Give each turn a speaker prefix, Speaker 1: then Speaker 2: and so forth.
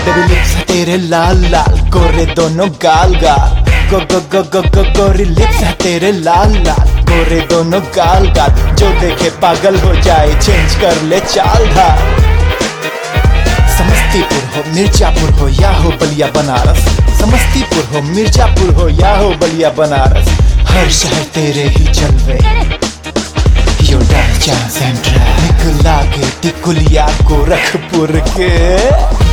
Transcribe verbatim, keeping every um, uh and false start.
Speaker 1: Baby lips है तेरे लाल लाल, गोरे दोनों गाल गाल। गो गो गो गो गो गोरी लिप्स है तेरे लाल लाल, गोरे दोनों गाल गाल। जो देखे पागल हो जाए, चेंज कर ले चाल ढाल। समस्तीपुर हो मिर्जापुर हो या हो बलिया बनारस, समस्तीपुर हो मिर्जापुर हो या हो बलिया बनारस, हर शहर तेरे ही जलवे। यो डांस सेंटर निकला के टिकुलिया गोरखपुर के।